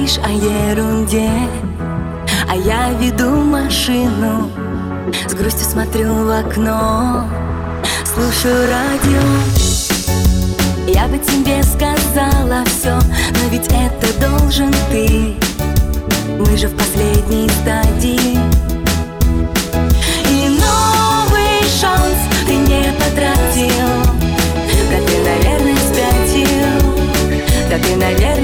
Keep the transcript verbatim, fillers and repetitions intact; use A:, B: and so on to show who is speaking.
A: говоришь о ерунде, а я веду машину, с грустью смотрю в окно, слушаю радио. Я бы тебе сказала все, но ведь это должен ты. Мы же в последней стадии, и новый шанс ты не потратил. Да ты, наверное, спятил. Да ты, наверное,